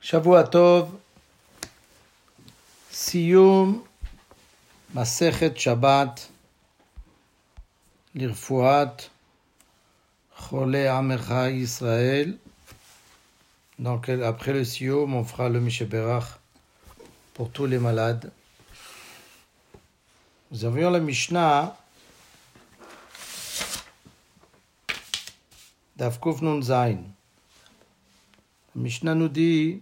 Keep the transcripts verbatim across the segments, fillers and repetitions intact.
שבוע טוב, סיום מסכת שבת לרפואת חולי עמך ישראל. Donc après le sioum, on fera le Mishéberach pour tous les malades. Nous avions la Mishnah Daf Kuf Nun Zayin. La Mishnah nous dit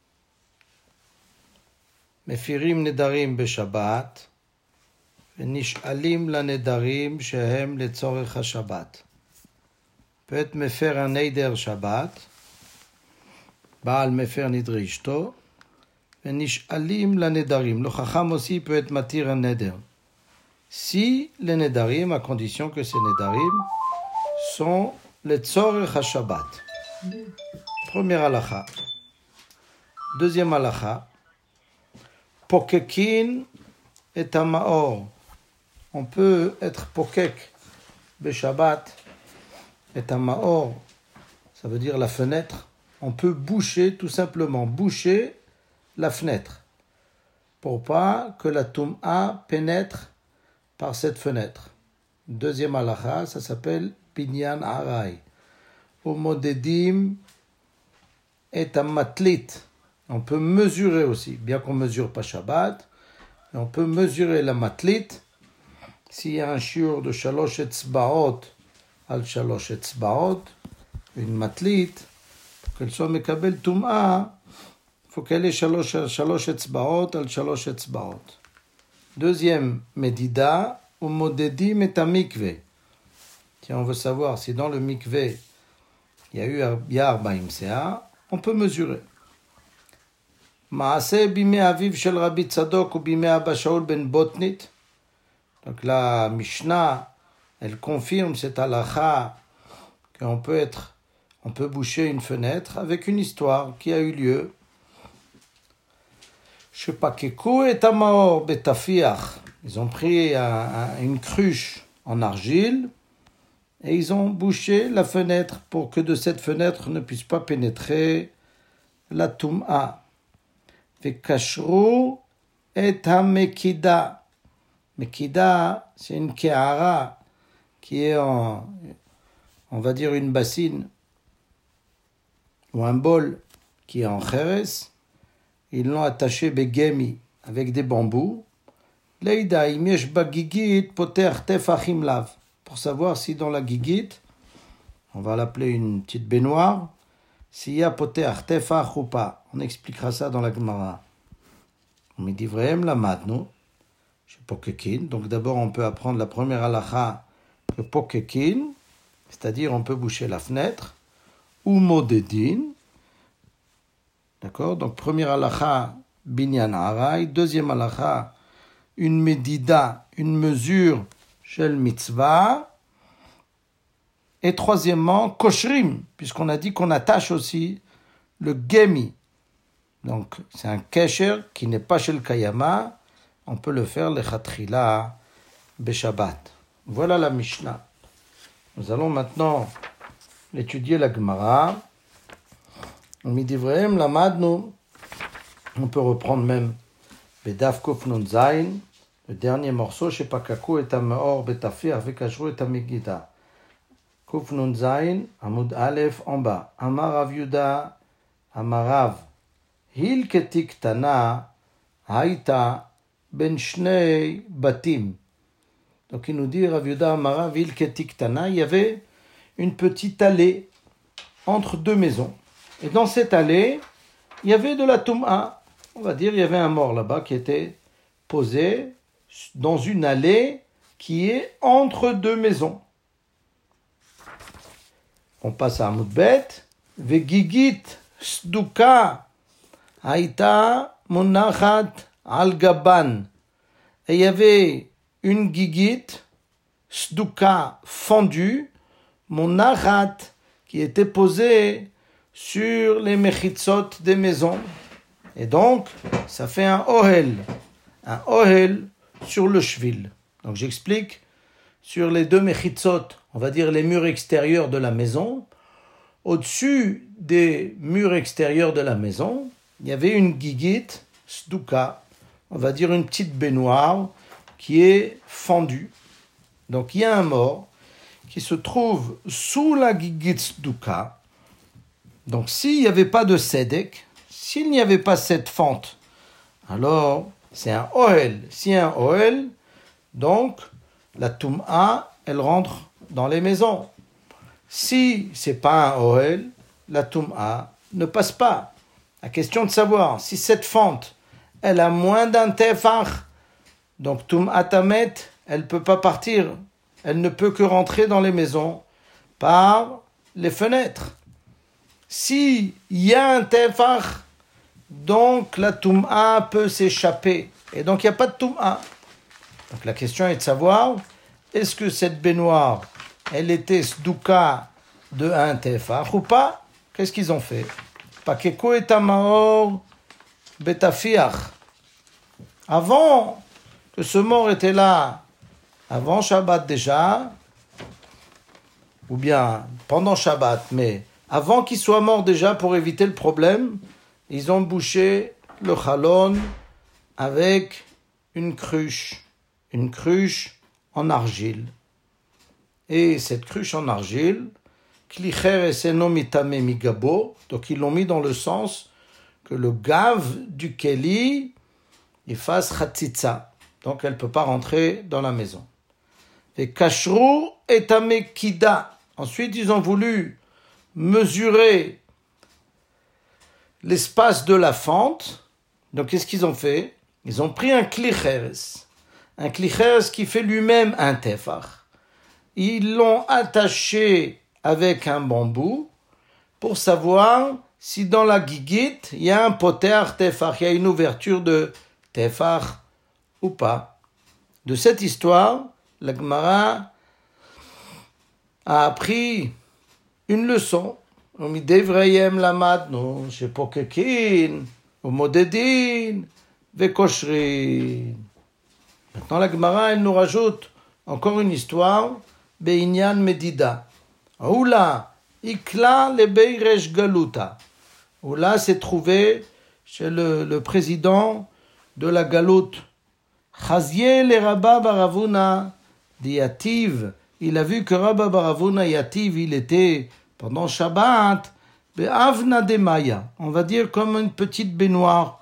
מפירים נדרים בשבת ונשאלים לנדרים שהם לצורך השבת. peut être מפר הנדר שבת, בעל מפר נדרי אשתו, ונשאלים לנדרים. Le Chacham aussi peut être matir un neder. Si les nedarim, à condition que ces nedarim sont les tzorech ha-shabbat. Première halakha. Deuxième halakha. Pokekin et amaor. On peut être pokek be Shabbat et amaor. Ça veut dire la fenêtre. On peut boucher, tout simplement, boucher la fenêtre pour pas que la tum'a pénètre par cette fenêtre. Deuxième halakha, ça s'appelle pinyan aray. Umodedim et matlit. On peut mesurer aussi, bien qu'on ne mesure pas Shabbat, mais on peut mesurer la matlit. S'il y a un shiur de shalosh etzbaot al shalosh etzbaot, une matlit, pour qu'elle soit mekabel tum'a, il faut qu'elle ait shalosh, shalosh etzbaot al shalosh etzbaot. Deuxième medida, umodedim et mikve. Tiens, on veut savoir si dans le mikve, il y a eu yar ba'im sea, on peut mesurer. Maaseh bimei aviv shel Rabbi Tzadok ou bimei Abba Shaul ben Botnit. Donc la Mishnah, elle confirme cette halakha qu'on peut être, on peut boucher une fenêtre avec une histoire qui a eu lieu. Shepakeku et amaor betafiach. Ils ont pris un, un, une cruche en argile et ils ont bouché la fenêtre pour que de cette fenêtre ne puisse pas pénétrer la tum'a. Vekashru et hamekida. Mekida, c'est une ke'ara qui est en, on va dire une bassine ou un bol qui est en cheres. Ils l'ont attaché begemi avec des bambous. Leida imesh bagigit poter tefachim lav. Pour savoir si dans la gigit, on va l'appeler une petite baignoire, s'il y a poter tefach ou pas. On expliquera ça dans la Gemara. On me dit vraiment la matno, chez Pokekin. Donc d'abord on peut apprendre la première halakha que Pokekin, c'est-à-dire on peut boucher la fenêtre, ou modedin. D'accord? Donc première halakha, binyan haray. Deuxième halakha, une medida, une mesure, shel mitzvah. Et troisièmement, koshrim, puisqu'on a dit qu'on attache aussi le gemi. Donc, c'est un kesher qui n'est pas chez le kayama. On peut le faire le chatrila beshabbat. Voilà la Mishnah. Nous allons maintenant étudier la Gemara. On midivreim lamadnu. On peut reprendre même bedaf kuf nun zayin, le dernier morceau, chez Pakaku et amaor betafir vekashru et amigida. Kuf nun zayin, amud alef en bas. Amar Rav Yuda, Amar Rav. Hil ketik tana, haïta, ben shnei batim. Donc il nous dit, Rav Yuda Amar Rav, hil ketik tana, il y avait une petite allée entre deux maisons. Et dans cette allée, il y avait de la tum'a. On va dire, il y avait un mort là-bas qui était posé dans une allée qui est entre deux maisons. On passe à Amud Bet. Vegigit sduka haïta monachat al gaban. Et il y avait une gigit sduka fendue, monachat, qui était posée sur les mechitzot des maisons. Et donc, ça fait un ohel. Un ohel sur le shvil. Donc j'explique. Sur les deux mechitzot, on va dire les murs extérieurs de la maison, au-dessus des murs extérieurs de la maison, il y avait une gigit, sdouka, on va dire une petite baignoire qui est fendue. Donc il y a un mort qui se trouve sous la gigit sdouka. Donc s'il n'y avait pas de sedek, s'il n'y avait pas cette fente, alors c'est un ohel. Si un ohel, donc la toum'a, elle rentre dans les maisons. Si c'est pas un ohel, la toum'a ne passe pas. La question de savoir si cette fente, elle a moins d'un tefach, donc toum'a tamet, elle ne peut pas partir, elle ne peut que rentrer dans les maisons par les fenêtres. Si il y a un tefach, donc la toum'a peut s'échapper, et donc il n'y a pas de toum'a. Donc la question est de savoir, est-ce que cette baignoire, elle était sdouka de un tefach ou pas? Qu'est-ce qu'ils ont fait? Pakeko et tamaor betafiach. Avant que ce mort était là, avant Shabbat déjà, ou bien pendant Shabbat, mais avant qu'il soit mort déjà pour éviter le problème, ils ont bouché le chalon avec une cruche, une cruche en argile. Et cette cruche en argile, klicher eseno mitame migabo, donc ils l'ont mis dans le sens que le gave du keli, il fasse chatzitza, donc elle ne peut pas rentrer dans la maison. Et kashrou etame kida, ensuite ils ont voulu mesurer l'espace de la fente. Donc qu'est-ce qu'ils ont fait? Ils ont pris un klicheres, un klicheres qui fait lui-même un tefach. Ils l'ont attaché avec un bambou pour savoir si dans la gigit il y a un poter tefach, il y a une ouverture de tefach ou pas. De cette histoire, la Gemara a appris une leçon. Midevrayem lamadnu shepokekin umodedin vekoshrin. Maintenant la Gemara elle nous rajoute encore une histoire. Beinyan medida. Oula ikla lebeiresh galuta. Oula s'est trouvé chez le, le président de la galoute. Chazieh le Rabba Baravuna diativ. Il a vu que Rabba Baravuna yativ, il était pendant Shabbat, be'avna de maya, on va dire comme une petite baignoire,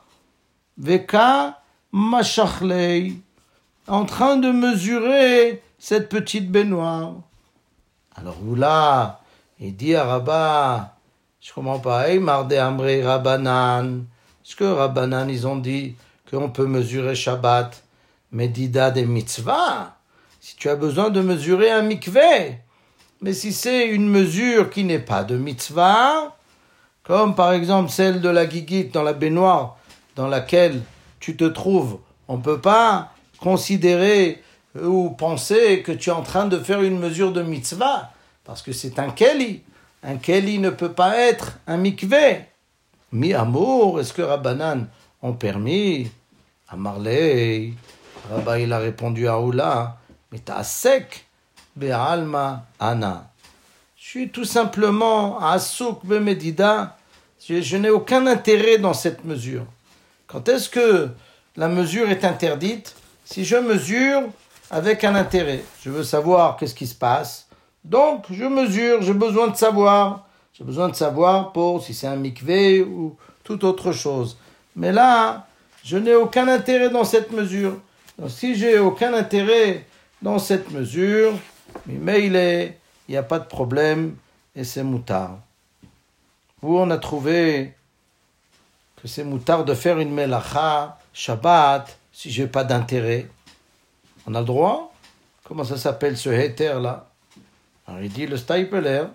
veka mashachlei, en train de mesurer cette petite baignoire. Alors là, il dit à Rabba, je comprends pas, hey, marde amrei Rabbanan, est-ce que Rabbanan, ils ont dit qu'on peut mesurer Shabbat, medida des mitzvah, si tu as besoin de mesurer un mikveh. Mais si c'est une mesure qui n'est pas de mitzvah, comme par exemple celle de la gigit dans la baignoire dans laquelle tu te trouves, on ne peut pas considérer ou penser que tu es en train de faire une mesure de mitzvah, parce que c'est un keli. Un keli ne peut pas être un mikveh. Mi amour, est-ce que Rabbanan ont permis? Amarlei, Rabba il a répondu à Oula, mais t'as sec. Be'alma ana. Je suis tout simplement assouk bemedida. Je, je n'ai aucun intérêt dans cette mesure. Quand est-ce que la mesure est interdite? Si je mesure avec un intérêt. Je veux savoir qu'est-ce qui se passe. Donc, je mesure, j'ai besoin de savoir. J'ai besoin de savoir pour si c'est un mikvé ou toute autre chose. Mais là, je n'ai aucun intérêt dans cette mesure. Donc, si j'ai aucun intérêt dans cette mesure, mais il est, il n'y a pas de problème et c'est moutard. Où on a trouvé que c'est moutard de faire une melacha, Shabbat, si j'ai pas d'intérêt. On a le droit? Comment ça s'appelle ce héter là? Alors il dit le Staipeler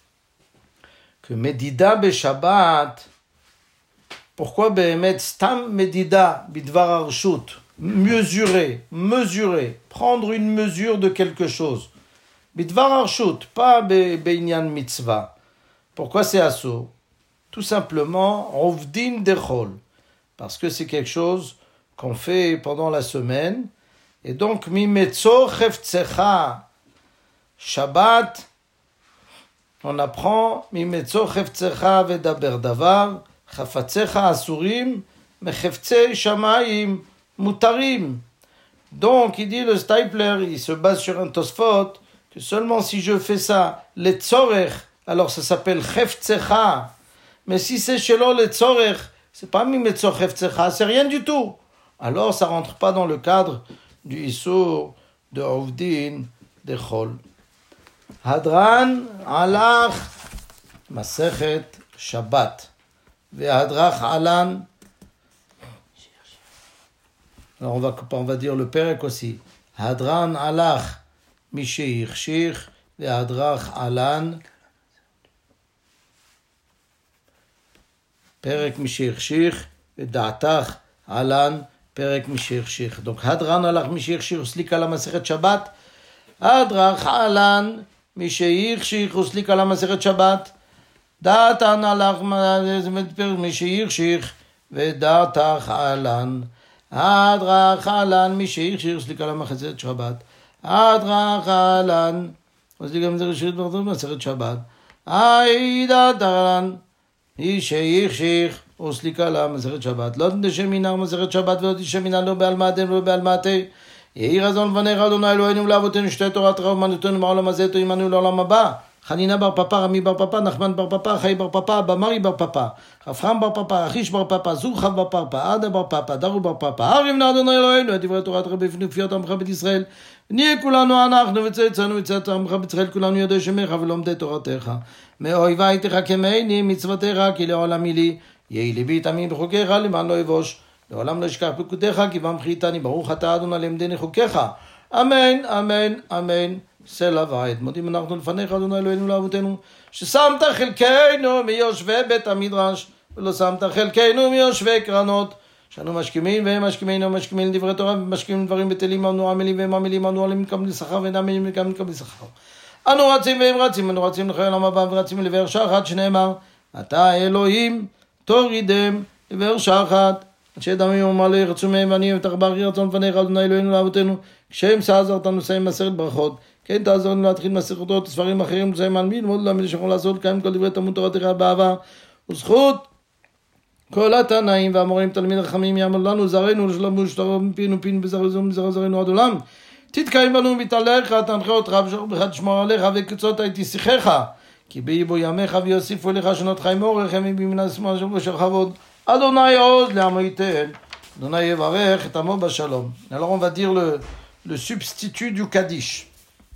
que Medida be Shabbat, pourquoi Behemet Stam Medida Bidvar Arshut? Mesurer, mesurer, prendre une mesure de quelque chose. Bidvar Arshut, pas Beinyan Mitzvah. Pourquoi c'est assaut? Tout simplement, Ovdin Dechol, parce que c'est quelque chose qu'on fait pendant la semaine. Et donc, Mimetzo Cheftzecha, Shabbat, on apprend Mimetzo Cheftzecha Vedaber Davar, חפציך אסורים, מחפצי שמיים מותרים. Donc, il dit le Stipler, il se base sur un Tosfot, que seulement si je fais ça, le tzorech, alors ça s'appelle chefzecha. Mais si c'est shelo le tzorech, c'est pas mimetzor chefzecha, c'est rien du tout. Alors ça rentre pas dans le cadre du Issour de Ovdin de Chol. Hadran alach Masechet Shabbat. Ve'hadrach alan. Alors on va, on va dire le Perek aussi. Hadran alach Misheich Shich Ve'hadrach alan. Perek Misheich Shich Ve'datach alan. Perek Misheich Shich. Donc Hadran alach Misheich Shich uslik ala Masechet Shabbat. Hadrach alan Misheich Shich uslik ala Masechet Shabbat. Datan alach Perek Misheich Shich Ve'datach alan. Hadrach alan Misheich Shich uslik ala Masechet Shabbat. Hadrach alan uslik ala Masechet Shabbat. Aidat alan Misheich Shich uslik ala Masechet Shabbat. לא תשמינה מסכת שבת ולא תשמינה לא בעל מעדן ולא בעל מעטה. יהי רצון לפניך אדוני אלוהינו ולאבותינו שתי תורתך ואמנותנו מהעולם הזה תוימנו לעולם הבא. חנינה בר פפא, רמי בר פפא, נחמן בר פפא, חי בר פפא, במרי בר פפא, חפרם בר פפא, אחיש בר פפא, זורחב בר פפא, עדה בר פפא, דרו בר פפא. הריב נא אדוני אלוהינו את דברי תורת רבי פנופיות עמך בית ישראל. נהיה כולנו אנחנו וצאצאנו וצאצא עמך בישראל כולנו יודעי שמך ולומדי תורתך. מאויבי תחכמני מצוותיך כי לעולם היא לי. יהי ליבי תמים בחוקיך למען לא יבוש. לעולם לא אשכח פקודיך כי במחיתני ברוך אתה אדוני למדני חוקיך. אמן, אמן, אמן. סלע ועד. מודים אנחנו לפניך אדוני אלוהינו לאבותינו ששמת חלקנו מיושבי בית המדרש ולא שמת חלקנו מיושבי קרנות. שאנו משכימים והם משכימינו משכימים דברי תורה ומשכימים דברים בטלים אנו עמלים והם עמלים אנו עלים מקבלים שכר ואינם עמלים מקבלים שכר. אנו רצים והם רצים אנו רצים לחיי עולם הבא ורצים לבאר שחת שנאמר אתה אלוהים תורידם לבאר שחת אנשי דמים ומלא ירצו מהם ואני ותחבר רצון לפניך אדוני אלוהינו לאבותינו כשהם עזר אותנו לסיים מסכת ברכות כן תעזור לנו להתחיל מסכתות ספרים אחרים לסיים על מי ללמוד ללמד שיכול לעשות קיים כל דברי תלמוד תורתך באהבה וזכות כל התנאים והמורים תלמיד רחמים יעמוד לנו זרנו לשלום ושטרו מפינו פינו בזרזו מזרע זרנו עד עולם תתקיים בנו מתעליך תנחה אותך בשוך בך תשמור עליך וקצות הייתי שיחך כי ביבו ימיך ויוסיפו לך שנות חיים אורך ימים בימין השמאל של אשר כבוד אדוני עוז לעמו ייתן אדוני יברך את עמו בשלום. Alors on va dire le, le substitut du Kaddish.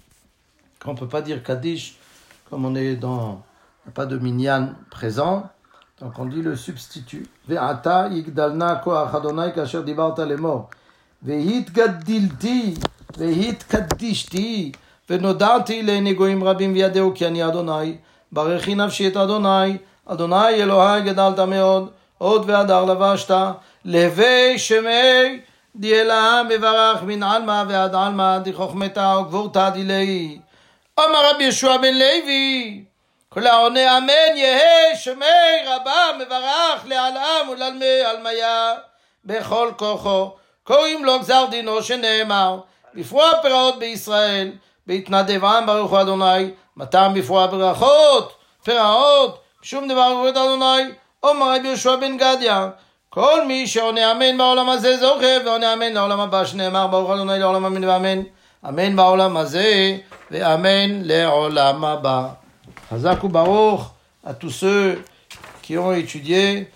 On ne peut pas dire Kaddish comme on est dans pas de minyan présent. Donc on dit le substitut. Ve'ata yigdalna koach Adonai kasher dibarta lemor. Ve'hitgaddilti ve'hitkaddishti ve'nodati le'negoim rabim v'yadeu ki ani Adonai. Barechi nafshi et Adonai. Adonai Elohai gedalta meod. עוד והדר לבשת. להווי שמי דיאלה מברך מן עלמא ועד עלמא דחוכמתה וגבורתה דילי. אמר רבי ישוע בן לוי כל העונה אמן יהי שמי רבה מברך לעלם ולעלמי עלמיה בכל כוחו. קוראים לו גזר דינו שנאמר בפרוע פרעות בישראל בהתנדב עם ברוך הוא אדוני. מתם בפרוע ברכות פרעות שום דבר ברוך אדוני. אמר רבי ישוע בן גדיה כל מי שעונה אמן בעולם הזה זוכה ועונה אמן לעולם הבא שנאמר ברוך אדוני לעולם אמן ואמן. אמן בעולם הזה ואמן לעולם הבא. חזק וברוך à tous ceux qui ont étudié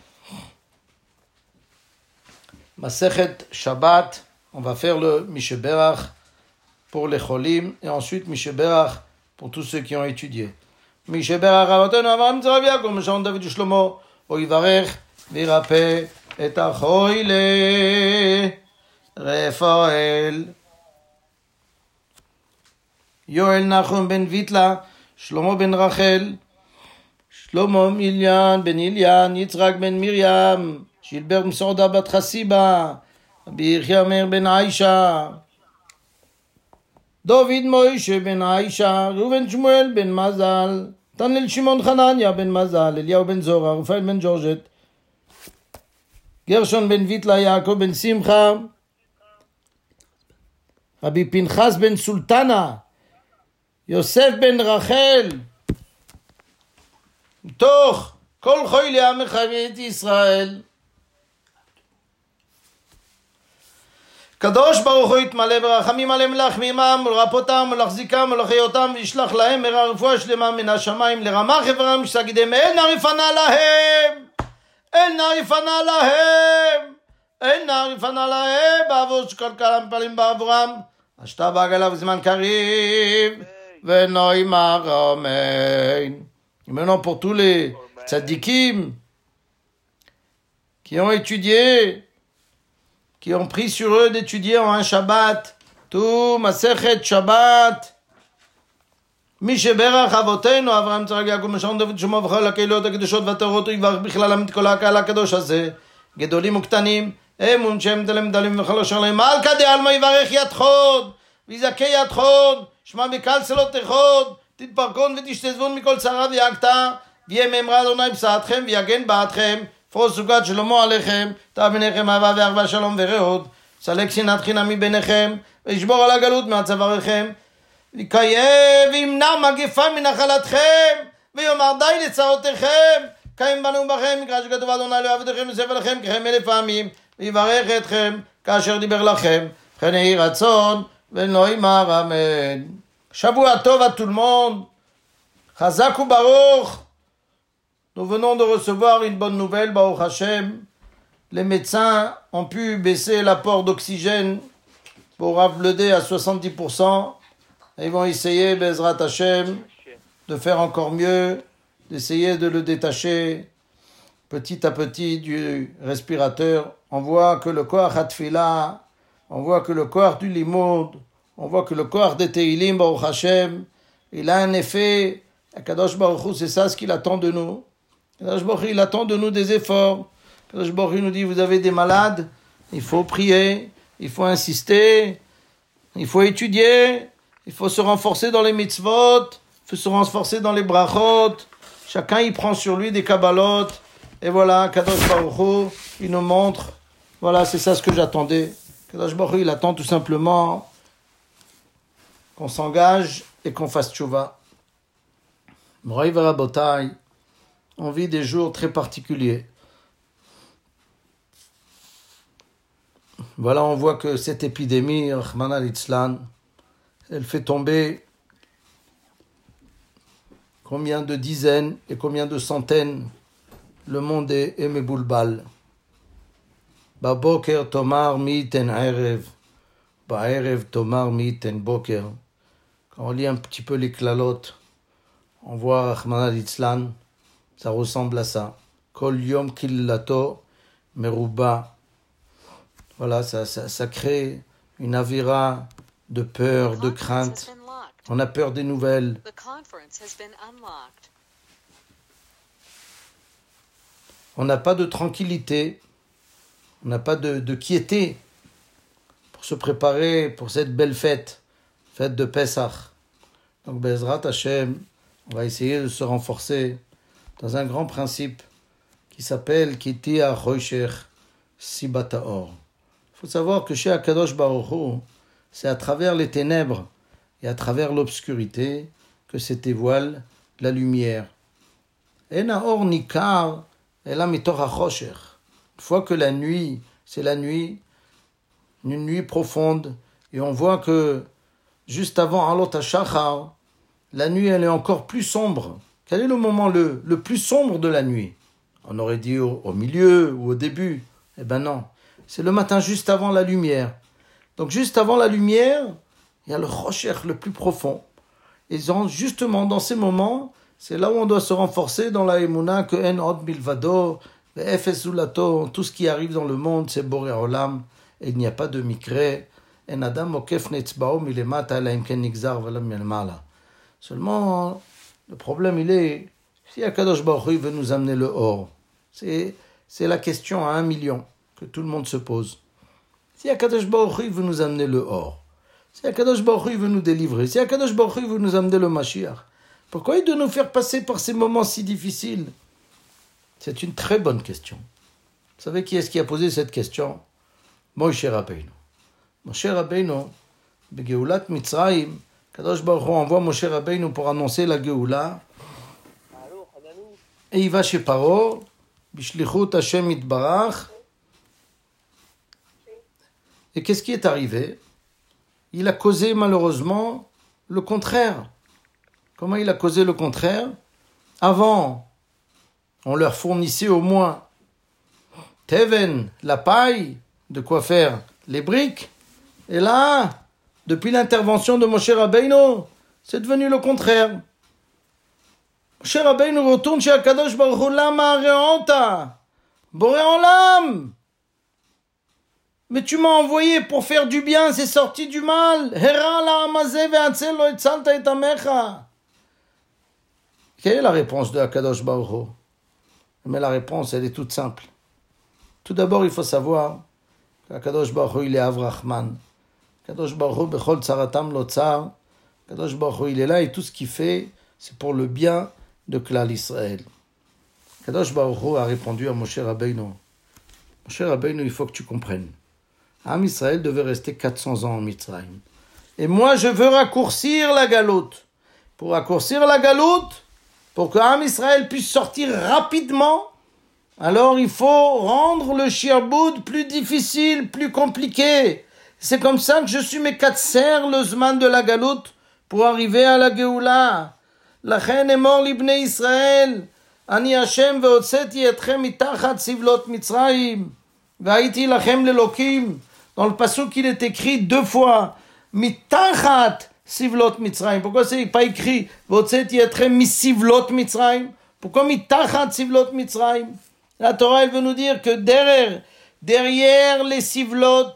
Masechet Shabbat. On va faire le Misheberach pour les cholim et ensuite Misheberach pour tous ceux qui ont étudié. Misheberach Avotenu Avraham Yitzchak Yaakov Meshon David Shlomo ויברך וירפא את החולה רפאל יואל נחום בן ויטלה שלמה בן רחל שלמה מיליאן בן איליאן יצחק בן מרים שילבר מסעודה בת חסיבה רבי יחיא מאיר בן עיישה דוד מוישה בן עיישה ראובן שמואל בן מזל תנאל שמעון חנניה בן מזל, אליהו בן זורה, רפאל בן ג'ורג'ט, גרשון בן ויטלה, יעקב בן שמחה, רבי פנחס בן סולטנה, יוסף בן רחל, מתוך כל חוי לעמך ואת ישראל. קדוש ברוך הוא יתמלא ברחמים עליהם להחמימם ולרפאותם ולהחזיקם ולחיותם וישלח להם מהרה רפואה שלמה מן השמיים לרמה חברם שתגידם אל נא יפנה להם אל נא יפנה להם אל נא יפנה להם בעבור שכל כולם מתפללים בעבורם השתה בעגלה בזמן קריב ונאמר אמן. Et maintenant pour tous les tzadikim qui ont étudié, qui ont pris sur eux d'étudier en un Shabbat, tout Masechet Shabbat, מי שברך אבותינו, אברהם יצחק יעקב משון דוד שמו וכל הקהילות הקדושות והטהורות, הוא יברך בכללם את כל הקהל הקדוש הזה, גדולים וקטנים, הם ונשם תלם דלים וכל אשר להם, מלכה דעלמא יברך יתחוד, ויזכה יתחוד, שמע בקהל צלות תחוד, תתפרקון ותשתזבון מכל צרה ויעקתה, ויהיה מאמרה אדוני בשעתכם ויגן בעדכם, פרוס סוכת שלמה עליכם, תא ביניכם אהבה ואחווה שלום ורעות, סלק שנאת חינם מביניכם, וישבור על הגלות מעצבריכם, ויקיים וימנע מגפה מנחלתכם, ויאמר די לצרותיכם, קיים בנו בכם, מקרא שכתוב אדוני לא יעבוד אתכם וספר לכם ככם אלף פעמים, ויברך אתכם כאשר דיבר לכם, וכן יהי רצון ונאמר אמן. שבוע טוב à tout le monde, Chazak ou Baruch. Nous venons de recevoir une bonne nouvelle, Baruch Hashem. Les médecins ont pu baisser l'apport d'oxygène pour Rav Ledé à soixante-dix pour cent. Et ils vont essayer, Bezrat Hashem, de faire encore mieux, d'essayer de le détacher petit à petit du respirateur. On voit que le corps Hatfila, on voit que le corps du Limoud, on voit que le corps des Teilim, Baruch Hashem, il a un effet. Kadosh Baruch Hu, c'est ça ce qu'il attend de nous. Kadosh Baruch Hu, il attend de nous des efforts. Kadosh Baruch Hu nous dit, vous avez des malades, il faut prier, il faut insister, il faut étudier, il faut se renforcer dans les mitzvot, il faut se renforcer dans les brachot. Chacun il prend sur lui des kabbalot. Et voilà, Kadosh Baruch Hu, il nous montre. Voilà, c'est ça ce que j'attendais. Kadosh Baruch Hu, il attend tout simplement qu'on s'engage et qu'on fasse tchouva. Moraï Varabotai, on vit des jours très particuliers. Voilà, on voit que cette épidémie, Rahman al-Itzlan, elle fait tomber combien de dizaines et combien de centaines. Le monde est éméboulbal. Baboker tomar miiten erev, ba'erev tomar miiten boker. Quand on lit un petit peu les klalotes, on voit Rahman al-Itzlan, ça ressemble à ça. Kol yom killato meruba. Voilà, ça, ça, ça crée une avira de peur, de crainte. On a peur des nouvelles. On n'a pas de tranquillité, on n'a pas de, de quiété pour se préparer pour cette belle fête, fête de Pesach. Donc, Bezrat Hashem, on va essayer de se renforcer dans un grand principe qui s'appelle Kiti HaChoshech Sibata Or. Il faut savoir que chez Akadosh Baruch Hu, c'est à travers les ténèbres et à travers l'obscurité que se dévoile la lumière. Ena or nikar ela mitoch hachoshech. Une fois que la nuit, c'est la nuit, une nuit profonde, et on voit que juste avant Alot HaShachar, la nuit elle est encore plus sombre. Quel est le moment le, le plus sombre de la nuit? On aurait dit au, au milieu ou au début. Eh ben non, c'est le matin juste avant la lumière. Donc juste avant la lumière, il y a le choshech le plus profond. Et justement dans ces moments, c'est là où on doit se renforcer dans la émouna que en od milvado, efes zulato, tout ce qui arrive dans le monde, c'est boré olam, et il n'y a pas de mikre. En adam mokef netzbao milemata la imken nigzar velam milmala. Seulement, le problème il est, si Akadosh Baruch Hu veut nous amener le or, c'est, c'est la question à un million que tout le monde se pose. Si Akadosh Baruch Hu veut nous amener le or, si Akadosh Baruch Hu veut nous délivrer, si Akadosh Baruch Hu veut nous amener le Mashiach, pourquoi il doit nous faire passer par ces moments si difficiles? C'est une très bonne question. Vous savez qui est-ce qui a posé cette question? Moshe Rabbeinu. Moshe Rabbeinu, Begeulat Mitzrayim, Kadosh Baruch Hu envoie Moshe Rabbeinu pour annoncer la Geoula. Et il va chez Paro, Bishlichut Hashem Itbarach. Et qu'est-ce qui est arrivé? Il a causé malheureusement le contraire. Comment il a causé le contraire? Avant, on leur fournissait au moins Teven, la paille, de quoi faire les briques. Et là, depuis l'intervention de Moshe Rabbeinu, c'est devenu le contraire. Moshe Rabbeinu retourne chez Akadosh Baruch Hu, Lama Reonta, Boré Olam. Mais tu m'as envoyé pour faire du bien, c'est sorti du mal. Hera la amazé ve'atzel lo etzalta et amecha. Quelle est la réponse de Akadosh Baruch Hu? Mais la réponse, elle est toute simple. Tout d'abord, il faut savoir qu'Akadosh Baruch Hu, il est Avrahman. Akadosh Baruch Hu, bechol tzaratam lo tzar. Akadosh Baruch Hu, il est là et tout ce qu'il fait, c'est pour le bien de Klal Israël. Akadosh Baruch Hu a répondu à Moshe Rabbeinu. Moshe Rabbeinu, il faut que tu comprennes. Am Israël devait rester quatre cents ans en Mitzrayim. Et moi, je veux raccourcir la galoute. Pour raccourcir la galoute, pour que Am Israël puisse sortir rapidement, alors il faut rendre le shirbud plus difficile, plus compliqué. C'est comme ça que je suis mes quatre serres, le zman de la galoute, pour arriver à la Geoula. Lachen emor libnei Israël, ani Hashem ve'otzeti etchem mitachat sivlot Mitzrayim, ve'haiti lachem lelokim. Dans le pasuk, il est écrit deux fois, mitachat sivlot Mitzrayim. Pourquoi c'est pas écrit ve'otzeti etchem misivlot Mitzrayim? Pourquoi mitachat sivlot Mitzrayim? La Torah, elle veut nous dire que derrière, derrière les sivlot,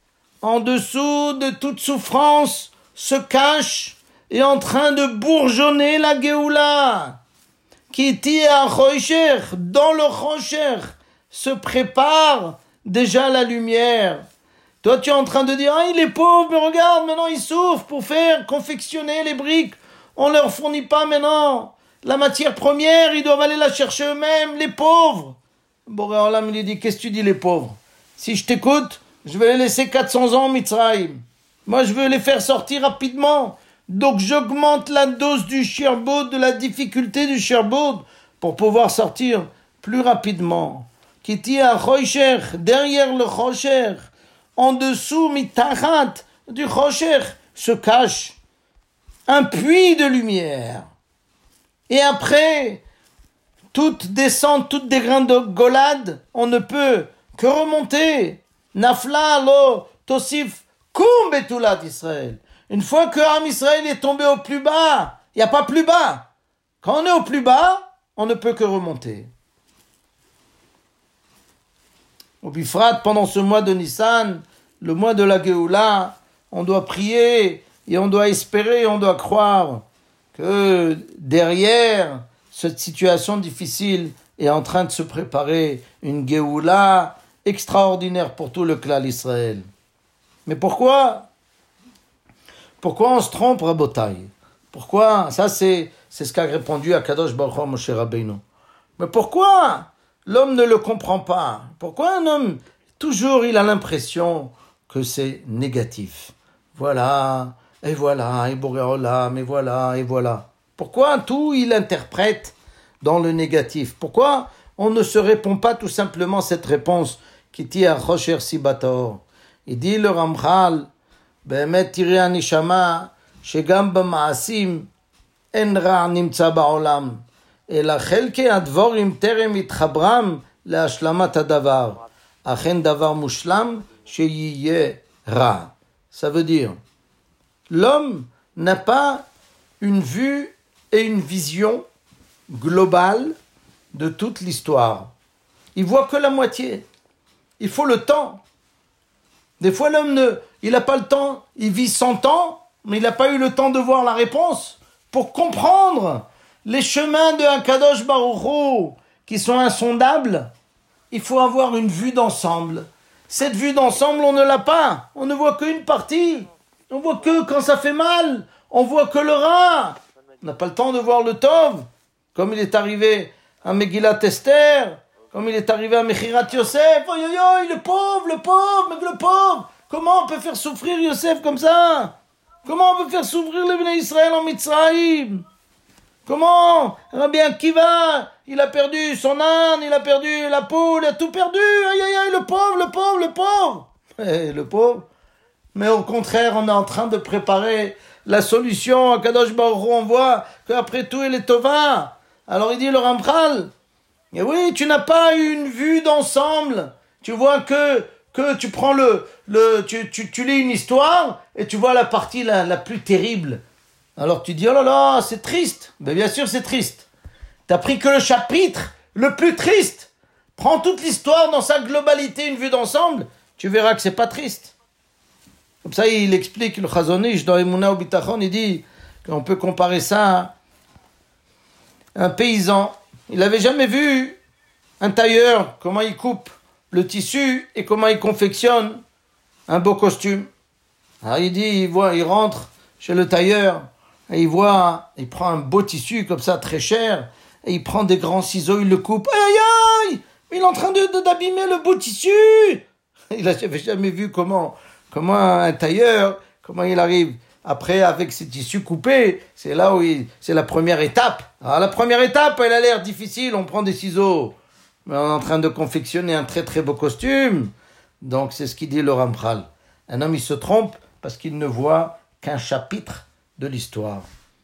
en dessous de toute souffrance, se cache et en train de bourgeonner la Géoula. Qui tire à Chocher, dans le Chocher, se prépare déjà la lumière. Toi, tu es en train de dire, ah, il est pauvre, mais regarde, maintenant il souffre pour faire confectionner les briques. On leur fournit pas maintenant la matière première, ils doivent aller la chercher eux-mêmes, les pauvres. Boré Olam, il dit, qu'est-ce que tu dis, les pauvres? Si je t'écoute, je vais les laisser quatre cents ans en Mitzrayim. Moi, je veux les faire sortir rapidement. Donc, j'augmente la dose du shirbud, de la difficulté du shirbud, pour pouvoir sortir plus rapidement. Kiti à Chocher, derrière le Chocher, en dessous, mitachat du Chocher, se cache un puits de lumière. Et après, toute descente, toute dégringolade, on ne peut que remonter. Nafla lo tosif kum betulat Israël. Une fois que Am Israël est tombé au plus bas, il n'y a pas plus bas. Quand on est au plus bas, on ne peut que remonter. Au Bifrat, pendant ce mois de Nissan, le mois de la Géoula, on doit prier et on doit espérer, on doit croire que derrière cette situation difficile est en train de se préparer une Géoula extraordinaire pour tout le Klal Israël. Mais pourquoi Pourquoi on se trompe, Rabotai? Pourquoi? Ça, c'est, c'est ce qu'a répondu à Kadosh Baruch Hu Moshe Rabbeinu. Mais pourquoi l'homme ne le comprend pas? Pourquoi un homme, toujours, il a l'impression que c'est négatif? Voilà, et voilà, et Boré Olam, et voilà, et voilà. Pourquoi tout, il interprète dans le négatif? Pourquoi on ne se répond pas tout simplement cette réponse qui tient à Chocher Sibator? Il dit le Ramchal, באמת תראי הנשמה שגם במעשים אין רע נמצא בעולם, אלא חלקי הדבורים טרם התחברם להשלמת הדבר, אך אין דבר מושלם שיהיה רע. Ça veut dire, l'homme n'a pas une vue et une vision globale de toute l'histoire. Il voit que la moitié. Il faut le temps. Des fois, l'homme ne, il n'a pas le temps, il vit cent ans, mais il n'a pas eu le temps de voir la réponse. Pour comprendre les chemins de Akadosh Baruch Hu qui sont insondables, il faut avoir une vue d'ensemble. Cette vue d'ensemble, on ne l'a pas. On ne voit qu'une partie. On voit que quand ça fait mal, on voit que le rat. On n'a pas le temps de voir le Tov, comme il est arrivé à Megillat Esther, comme il est arrivé à Mechirat Yosef. Oh yo yo, le pauvre, le pauvre, mais le pauvre. Comment on peut faire souffrir Yosef comme ça? Comment on peut faire souffrir les Bnei Israël en Mitzrayim? Comment? Rabbi Akiva, il a perdu son âne, il a perdu la poule, il a tout perdu. Aïe, aïe, aïe, le pauvre, le pauvre, le pauvre. Eh, le pauvre. Mais au contraire, on est en train de préparer la solution. À Kadosh Baruch Hu, on voit qu'après tout, il est Tova. Alors il dit le Ramchal, et oui, tu n'as pas une vue d'ensemble. Tu vois que, que tu prends le, le, tu, tu, tu lis une histoire et tu vois la partie la, la plus terrible. Alors tu dis, oh là là, c'est triste. Mais bien sûr, c'est triste. T'as pris que le chapitre le plus triste. Prends toute l'histoire dans sa globalité, une vue d'ensemble. Tu verras que c'est pas triste. Comme ça, il explique le Chazon Ish dans Emunah Ubitachon, il dit qu'on peut comparer ça à un paysan. Il n'avait jamais vu un tailleur, comment il coupe le tissu et comment il confectionne un beau costume. Alors il dit, il voit, il rentre chez le tailleur et il voit, il prend un beau tissu comme ça, très cher, et il prend des grands ciseaux, il le coupe. Aïe aïe aïe, il est en train de, de, d'abîmer le beau tissu. Il n'avait jamais vu comment... Comment un tailleur, comment il arrive après avec ses tissus coupés, c'est là où il, c'est la première étape. Alors la première étape, elle a l'air difficile, on prend des ciseaux, mais on est en train de confectionner un très très beau costume. Donc c'est ce qu'il dit le Ramchal. Un homme il se trompe parce qu'il ne voit qu'un chapitre de l'histoire.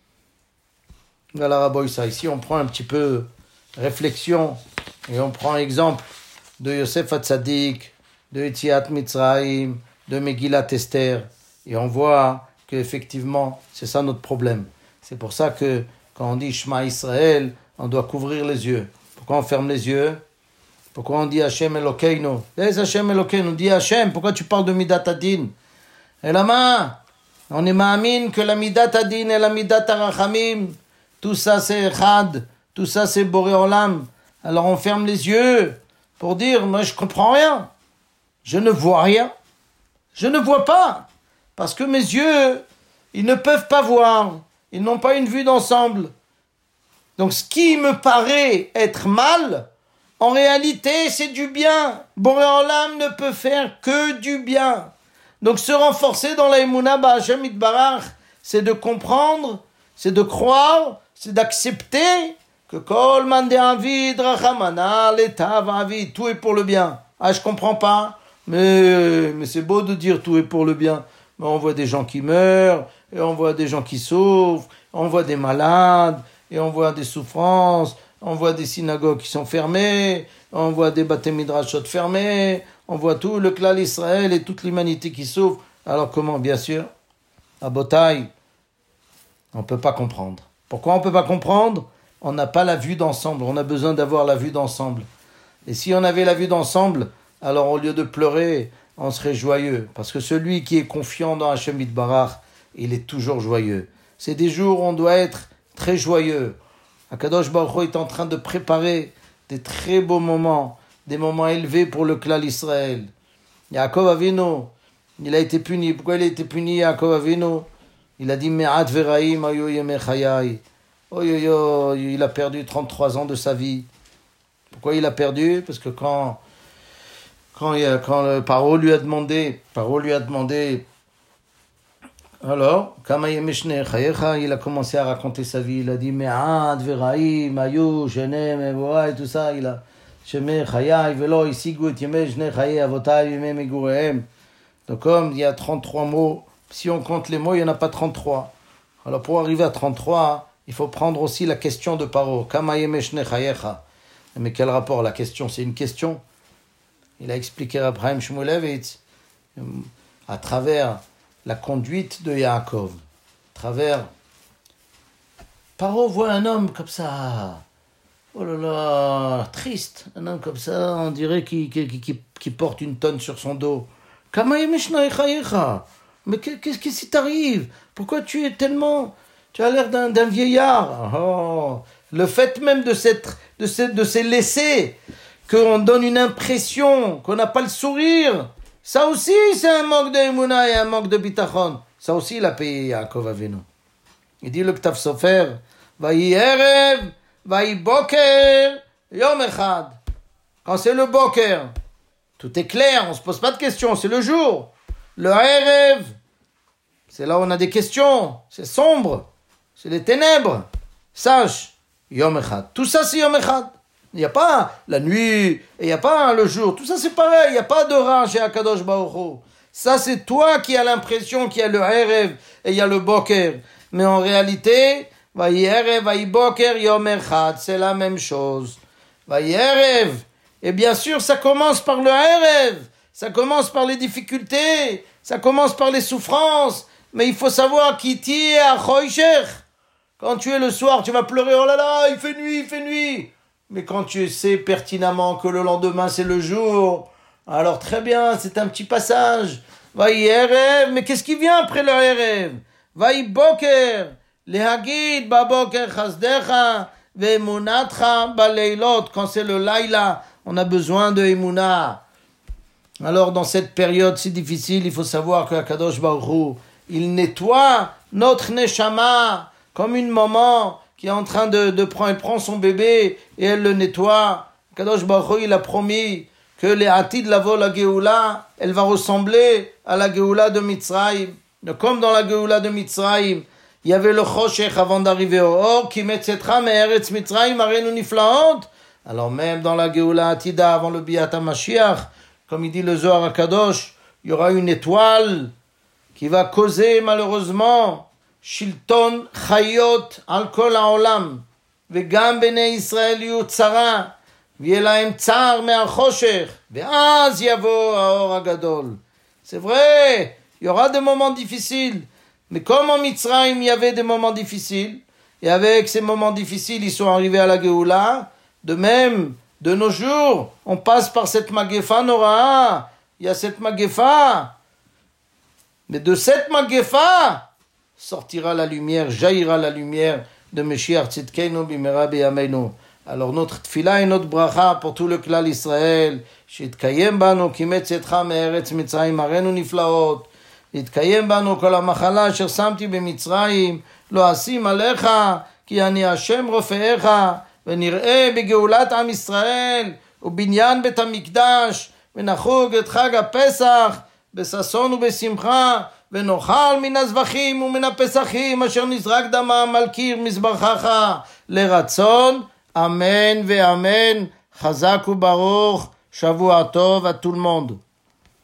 Voilà Rabbi ça. Ici on prend un petit peu réflexion et on prend exemple de Yosef Hatzadik, de Yetziat Mitzrayim, de Megillat Esther, et on voit qu'effectivement, c'est ça notre problème. C'est pour ça que quand on dit Shema Israël, on doit couvrir les yeux. Pourquoi on ferme les yeux? Pourquoi on dit Hashem Elokeinu? Les Hashem Elokeinu, dit Hashem, pourquoi tu parles de Midat Adin? Et la main, on est ma'amin que la Midat Adin et la Midat Arachamim, tout ça c'est Echad, tout ça c'est Boré Olam. Alors on ferme les yeux pour dire, moi je comprends rien, je ne vois rien. Je ne vois pas, parce que mes yeux, ils ne peuvent pas voir, ils n'ont pas une vue d'ensemble. Donc ce qui me paraît être mal, en réalité c'est du bien. Boré Olam ne peut faire que du bien. Donc se renforcer dans la Emunah B'Hashem Yitbarach, c'est de comprendre, c'est de croire, c'est d'accepter que Kol Man De'avid Rachamana Letav Avid, tout est pour le bien. Ah, je comprends pas. Mais, mais c'est beau de dire tout est pour le bien. Mais on voit des gens qui meurent, et on voit des gens qui souffrent, on voit des malades, et on voit des souffrances, on voit des synagogues qui sont fermées, on voit des Bate Midrashot fermés, on voit tout le Klal Israël et toute l'humanité qui souffre. Alors comment? Bien sûr, à Botaï, on ne peut pas comprendre. Pourquoi on ne peut pas comprendre? On n'a pas la vue d'ensemble, on a besoin d'avoir la vue d'ensemble. Et si on avait la vue d'ensemble, alors au lieu de pleurer, on serait joyeux. Parce que celui qui est confiant dans Hashem Yitbarach, il est toujours joyeux. C'est des jours où on doit être très joyeux. Akadosh Baruch Hu est en train de préparer des très beaux moments, des moments élevés pour le Klal Israël. Yaakov Avinu, il a été puni. Pourquoi il a été puni, Yaakov Avinu? Il a dit Me'at veraim ayu yemei chayai. Oh yo yo, il a perdu trente-trois ans de sa vie. Pourquoi il a perdu? Parce que quand Quand, il a, quand le Paro lui a demandé, Paro lui a demandé, alors, il a commencé à raconter sa vie. Il a dit, Me'ad, Veraim, Ayu, Shenem, Evoa, et tout ça. Il a, Shemeh, Chayai, Velo, Isigut, Yemeh, Jne, Chayai, Avotai, Yemeh, Megurehem. Donc, comme il y a trente-trois mots, si on compte les mots, il n'y en a pas trente-trois. Alors, pour arriver à trente-trois, il faut prendre aussi la question de Paro. Kama Yemeh, Jne, Chayecha. Mais quel rapport? La question, c'est une question. Il a expliqué à Abraham Shmulevitz à travers la conduite de Yaakov, à travers... Paro voit un homme comme ça, oh là là, triste, un homme comme ça, on dirait qu'il, qu'il, qu'il, qu'il porte une tonne sur son dos. Mais qu'est-ce qui t'arrive? Pourquoi tu es tellement... Tu as l'air d'un, d'un vieillard. Oh, le fait même de, cette, de, cette, de ces laissés... qu'on donne une impression, qu'on n'a pas le sourire, ça aussi c'est un manque d'Emunah et un manque de bitachon. Ça aussi il a payé Yaakov Avinu. Il dit le Ktav Sofer, Vayi Erev, Vayi Boker, Yom Echad. Quand c'est le Boker, tout est clair, on ne se pose pas de questions, c'est le jour. Le Erev, c'est là où on a des questions, c'est sombre, c'est les ténèbres. sache, Yom Echad. Tout ça, c'est Yom Echad. Il n'y a pas la nuit, et il n'y a pas le jour. Tout ça, c'est pareil. Il n'y a pas de rang chez Akadosh Baruch Hu. Ça, c'est toi qui as l'impression qu'il y a le Erev et il y a le Boker. Mais en réalité, Vayi Erev, Vayi Boker, Yom Echad, c'est la même chose. Vayi Erev. Et bien sûr, ça commence par le Erev. Ça commence par les difficultés. Ça commence par les souffrances. Mais il faut savoir qui t'y est à Choyshech. Quand tu es le soir, tu vas pleurer, oh là là, il fait nuit, il fait nuit. Mais quand tu sais pertinemment que le lendemain c'est le jour, alors très bien, c'est un petit passage. Vayi Erev, mais qu'est-ce qui vient après le Erev? Vayi Boker, lehagid baboker chasdecha, ve'emunatcha baleilot. Quand c'est le laïla, on a besoin de emuna. Alors dans cette période si difficile, il faut savoir que Akadosh Baruch Hu, il nettoie notre neshama, comme une maman qui est en train de, de prendre, elle prend son bébé et elle le nettoie. Kadosh Baruch Hu, il a promis que les Atid lavo la Géoula, elle va ressembler à la Géoula de Mitzrayim. Comme dans la Géoula de Mitzrayim, il y avait le Choshech avant d'arriver au Or, qui metzetra me'eretz Mitzrayim arenu niflaot. Alors même dans la Géoula Atida, avant le Biat HaMashiach, comme il dit le Zohar HaKadosh, il y aura une étoile qui va causer malheureusement Shilton Chayot al kol haolam, vegam bnei Israël yu tzara, v'yeh lahem tsar me'achoshech, ve'az yavo haor hagadol. C'est vrai, il y aura des moments difficiles, mais comme en Mitzrayim il y avait des moments difficiles, et avec ces moments difficiles ils sont arrivés à la Géoula, de même, de nos jours, on passe par cette Magefa Noraa, il y a cette Magefa, mais de cette Magefa sortira la lumière, jaillira la lumière de Meshiach Tzidkeinu bimera b'yameinu. Alors notre tfila et notre bracha pour tout le klal Israël, שיתקיים בנו כי מצאתך מארץ מצרים הראינו נפלאות, יתקיים בנו כל המחלה אשר שמתי במצרים, לא אשים עליך, כי אני השם רופאיך, ונראה בגאולת עם ישראל, ובניין בית המקדש, ונחוג את חג הפסח, בששון ובשמחה, ונאכל מן הזבחים ומן הפסחים אשר נזרק דמם על קיר מזבחך לרצון, אמן ואמן, חזק וברוך, שבוע טוב à tout le monde.